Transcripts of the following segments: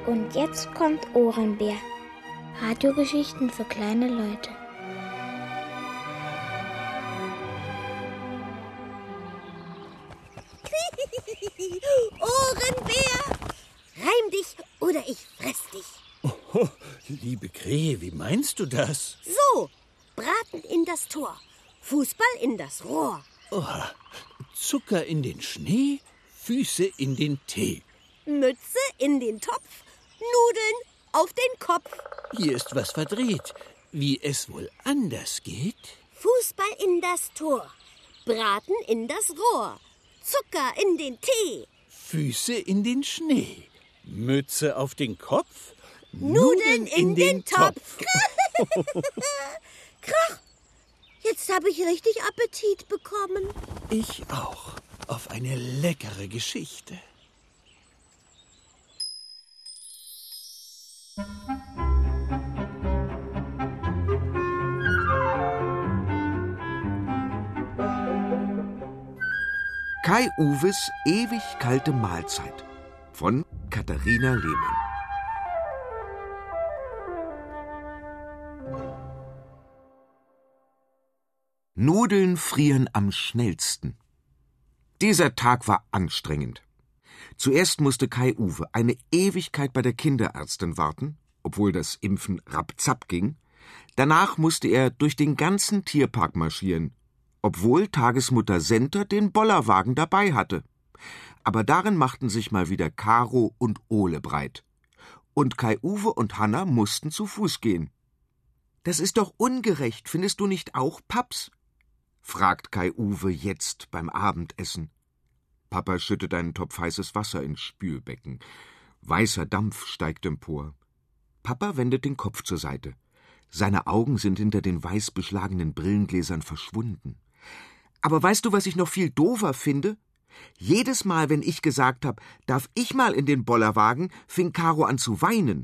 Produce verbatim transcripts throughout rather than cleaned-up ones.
Und jetzt kommt Ohrenbär. Radiogeschichten für kleine Leute. Ohrenbär! Reim dich oder ich fress dich. Oh, liebe Krähe, wie meinst du das? So, Braten in das Tor, Fußball in das Rohr. Oh, Zucker in den Schnee, Füße in den Tee. Mütze in den Topf, Nudeln auf den Kopf. Hier ist was verdreht. Wie es wohl anders geht? Fußball in das Tor, Braten in das Rohr, Zucker in den Tee. Füße in den Schnee, Mütze auf den Kopf, Nudeln, Nudeln in, in den, den Topf. Krach, jetzt habe ich richtig Appetit bekommen. Ich auch, auf eine leckere Geschichte. Kai-Uwes ewig kalte Mahlzeit von Katharina Lehmann. Nudeln frieren am schnellsten. Dieser Tag war anstrengend. Zuerst musste Kai-Uwe eine Ewigkeit bei der Kinderärztin warten, obwohl das Impfen rapp-zapp ging. Danach musste er durch den ganzen Tierpark marschieren, obwohl Tagesmutter Senta den Bollerwagen dabei hatte. Aber darin machten sich mal wieder Karo und Ole breit. Und Kai-Uwe und Hanna mussten zu Fuß gehen. »Das ist doch ungerecht, findest du nicht auch, Paps?« fragt Kai-Uwe jetzt beim Abendessen. Papa schüttet einen Topf heißes Wasser ins Spülbecken. Weißer Dampf steigt empor. Papa wendet den Kopf zur Seite. Seine Augen sind hinter den weiß beschlagenen Brillengläsern verschwunden. Aber weißt du, was ich noch viel doofer finde? Jedes Mal, wenn ich gesagt habe, darf ich mal in den Bollerwagen, fing Karo an zu weinen.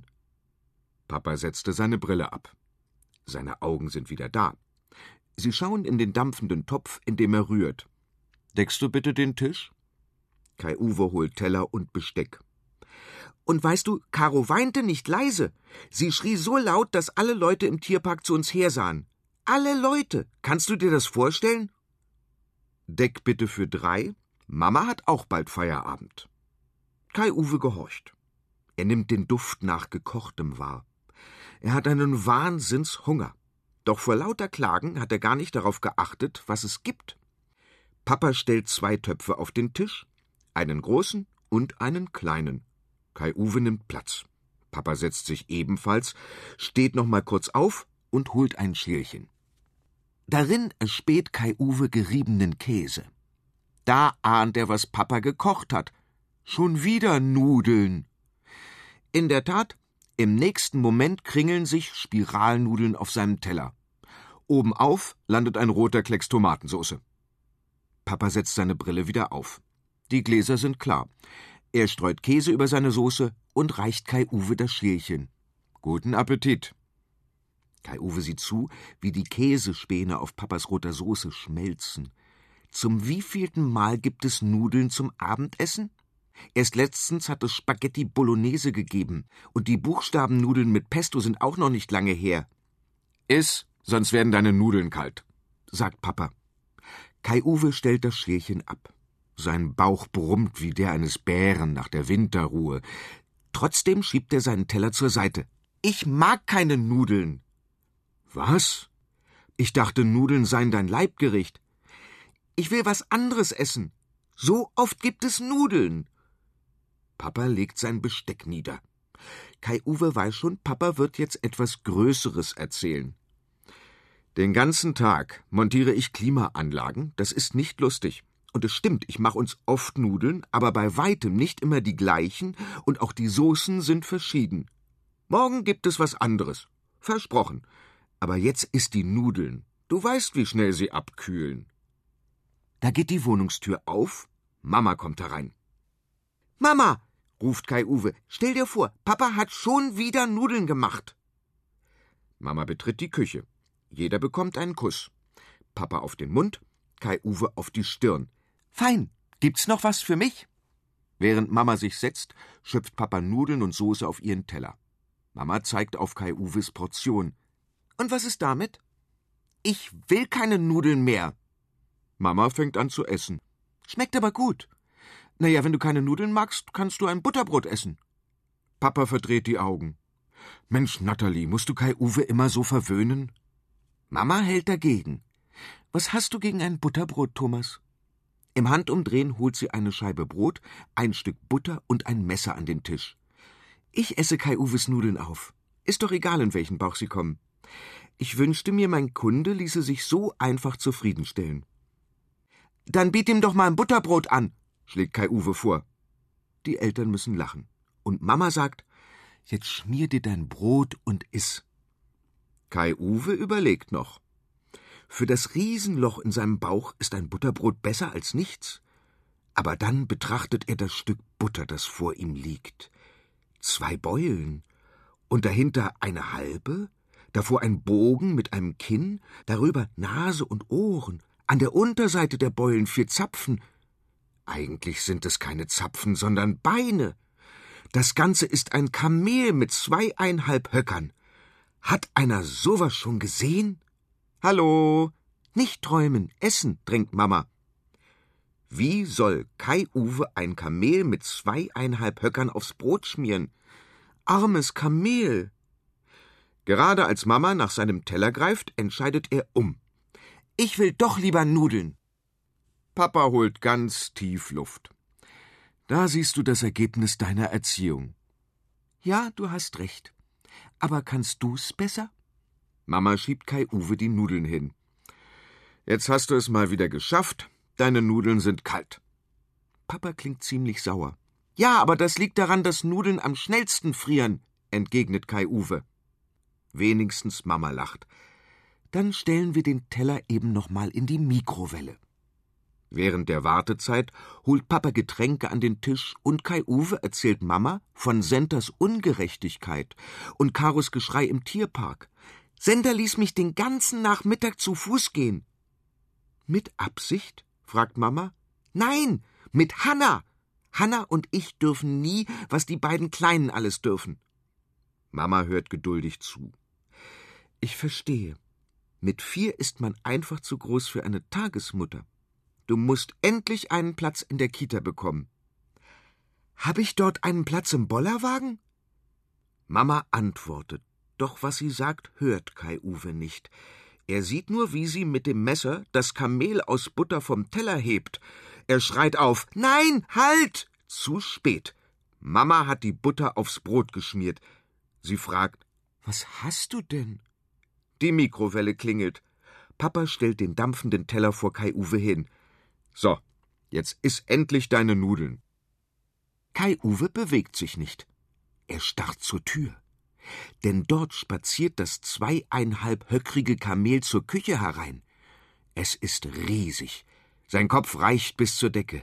Papa setzte seine Brille ab. Seine Augen sind wieder da. Sie schauen in den dampfenden Topf, in dem er rührt. »Deckst du bitte den Tisch?« Kai-Uwe holt Teller und Besteck. Und weißt du, Karo weinte nicht leise. Sie schrie so laut, dass alle Leute im Tierpark zu uns hersahen. Alle Leute! Kannst du dir das vorstellen? »Deck bitte für drei. Mama hat auch bald Feierabend.« Kai-Uwe gehorcht. Er nimmt den Duft nach Gekochtem wahr. Er hat einen Wahnsinnshunger. Doch vor lauter Klagen hat er gar nicht darauf geachtet, was es gibt. Papa stellt zwei Töpfe auf den Tisch, einen großen und einen kleinen. Kai-Uwe nimmt Platz. Papa setzt sich ebenfalls, steht noch mal kurz auf und holt ein Schälchen. Darin erspäht Kai-Uwe geriebenen Käse. Da ahnt er, was Papa gekocht hat. Schon wieder Nudeln. In der Tat, im nächsten Moment kringeln sich Spiralnudeln auf seinem Teller. Obenauf landet ein roter Klecks Tomatensauce. Papa setzt seine Brille wieder auf. Die Gläser sind klar. Er streut Käse über seine Soße und reicht Kai-Uwe das Schälchen. Guten Appetit. Kai-Uwe sieht zu, wie die Käsespäne auf Papas roter Soße schmelzen. Zum wievielten Mal gibt es Nudeln zum Abendessen? Erst letztens hat es Spaghetti Bolognese gegeben und die Buchstabennudeln mit Pesto sind auch noch nicht lange her. Iss, sonst werden deine Nudeln kalt, sagt Papa. Kai-Uwe stellt das Schälchen ab. Sein Bauch brummt wie der eines Bären nach der Winterruhe. Trotzdem schiebt er seinen Teller zur Seite. Ich mag keine Nudeln. Was? Ich dachte, Nudeln seien dein Leibgericht. Ich will was anderes essen. So oft gibt es Nudeln. Papa legt sein Besteck nieder. Kai-Uwe weiß schon, Papa wird jetzt etwas Größeres erzählen. Den ganzen Tag montiere ich Klimaanlagen, das ist nicht lustig. Und es stimmt, ich mache uns oft Nudeln, aber bei weitem nicht immer die gleichen und auch die Soßen sind verschieden. Morgen gibt es was anderes. Versprochen. Aber jetzt isst die Nudeln. Du weißt, wie schnell sie abkühlen. Da geht die Wohnungstür auf. Mama kommt herein. »Mama«, ruft Kai-Uwe, »stell dir vor, Papa hat schon wieder Nudeln gemacht.« Mama betritt die Küche. Jeder bekommt einen Kuss. Papa auf den Mund, Kai-Uwe auf die Stirn. »Fein, gibt's noch was für mich?« Während Mama sich setzt, schöpft Papa Nudeln und Soße auf ihren Teller. Mama zeigt auf Kai-Uwes Portion. »Und was ist damit?« »Ich will keine Nudeln mehr.« Mama fängt an zu essen. »Schmeckt aber gut.« »Na ja, wenn du keine Nudeln magst, kannst du ein Butterbrot essen.« Papa verdreht die Augen. »Mensch, Natalie, musst du Kai-Uwe immer so verwöhnen?« Mama hält dagegen. »Was hast du gegen ein Butterbrot, Thomas?« Im Handumdrehen holt sie eine Scheibe Brot, ein Stück Butter und ein Messer an den Tisch. »Ich esse Kai-Uwes Nudeln auf. Ist doch egal, in welchen Bauch sie kommen. Ich wünschte mir, mein Kunde ließe sich so einfach zufriedenstellen.« »Dann biet ihm doch mal ein Butterbrot an«, schlägt Kai-Uwe vor. Die Eltern müssen lachen. Und Mama sagt, »Jetzt schmier dir dein Brot und iss.« Kai-Uwe überlegt noch. Für das Riesenloch in seinem Bauch ist ein Butterbrot besser als nichts. Aber dann betrachtet er das Stück Butter, das vor ihm liegt. Zwei Beulen. Und dahinter eine halbe, davor ein Bogen mit einem Kinn, darüber Nase und Ohren, an der Unterseite der Beulen vier Zapfen. Eigentlich sind es keine Zapfen, sondern Beine. Das Ganze ist ein Kamel mit zweieinhalb Höckern. Hat einer sowas schon gesehen? »Hallo, nicht träumen, essen«, drängt Mama. Wie soll Kai-Uwe ein Kamel mit zweieinhalb Höckern aufs Brot schmieren? Armes Kamel! Gerade als Mama nach seinem Teller greift, entscheidet er um. »Ich will doch lieber Nudeln.« Papa holt ganz tief Luft. »Da siehst du das Ergebnis deiner Erziehung.« »Ja, du hast recht. Aber kannst du's besser?« Mama schiebt Kai-Uwe die Nudeln hin. »Jetzt hast du es mal wieder geschafft. Deine Nudeln sind kalt.« Papa klingt ziemlich sauer. »Ja, aber das liegt daran, dass Nudeln am schnellsten frieren«, entgegnet Kai-Uwe. Wenigstens Mama lacht. »Dann stellen wir den Teller eben noch mal in die Mikrowelle.« Während der Wartezeit holt Papa Getränke an den Tisch und Kai-Uwe erzählt Mama von Sentas Ungerechtigkeit und Karos Geschrei im Tierpark. »Senta ließ mich den ganzen Nachmittag zu Fuß gehen.« »Mit Absicht?« fragt Mama. »Nein, mit Hanna. Hanna und ich dürfen nie, was die beiden Kleinen alles dürfen.« Mama hört geduldig zu. »Ich verstehe. Mit vier ist man einfach zu groß für eine Tagesmutter. Du musst endlich einen Platz in der Kita bekommen.« »Hab ich dort einen Platz im Bollerwagen?« Mama antwortet. Doch was sie sagt, hört Kai-Uwe nicht. Er sieht nur, wie sie mit dem Messer das Kamel aus Butter vom Teller hebt. Er schreit auf, »Nein, halt!« Zu spät. Mama hat die Butter aufs Brot geschmiert. Sie fragt, »Was hast du denn?« Die Mikrowelle klingelt. Papa stellt den dampfenden Teller vor Kai-Uwe hin. »So, jetzt iss endlich deine Nudeln.« Kai-Uwe bewegt sich nicht. Er starrt zur Tür. Denn dort spaziert das zweieinhalbhöckrige Kamel zur Küche herein. Es ist riesig. Sein Kopf reicht bis zur Decke.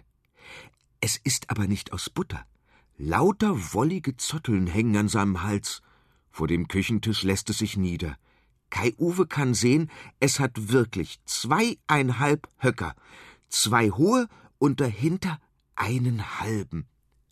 Es ist aber nicht aus Butter. Lauter wollige Zotteln hängen an seinem Hals. Vor dem Küchentisch lässt es sich nieder. Kai-Uwe kann sehen, es hat wirklich zweieinhalb Höcker. Zwei hohe und dahinter einen halben.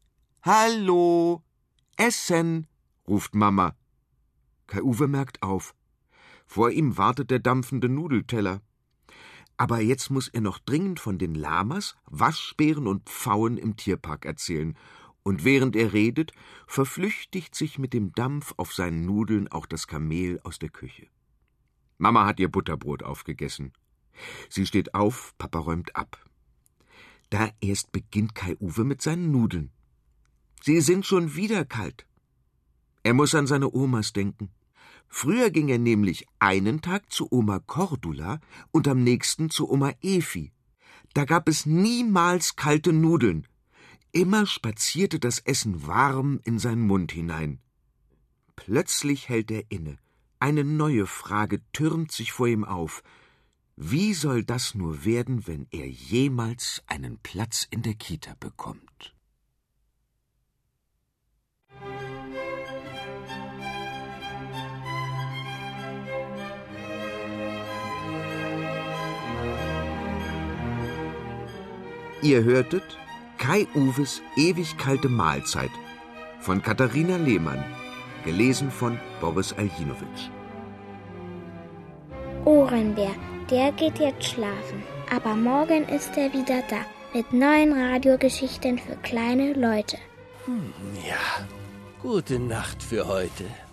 »Hallo, Essen«, ruft Mama. Kai-Uwe merkt auf. Vor ihm wartet der dampfende Nudelteller. Aber jetzt muss er noch dringend von den Lamas, Waschbären und Pfauen im Tierpark erzählen. Und während er redet, verflüchtigt sich mit dem Dampf auf seinen Nudeln auch das Kamel aus der Küche. Mama hat ihr Butterbrot aufgegessen. Sie steht auf, Papa räumt ab. Da erst beginnt Kai-Uwe mit seinen Nudeln. Sie sind schon wieder kalt. Er muss an seine Omas denken. Früher ging er nämlich einen Tag zu Oma Cordula und am nächsten zu Oma Efi. Da gab es niemals kalte Nudeln. Immer spazierte das Essen warm in seinen Mund hinein. Plötzlich hält er inne. Eine neue Frage türmt sich vor ihm auf. Wie soll das nur werden, wenn er jemals einen Platz in der Kita bekommt? Ihr hörtet Kai-Uwes ewig kalte Mahlzeit von Katharina Lehmann, gelesen von Boris Aljinowitsch. Ohrenbär, der geht jetzt schlafen. Aber morgen ist er wieder da mit neuen Radiogeschichten für kleine Leute. Hm, ja, gute Nacht für heute.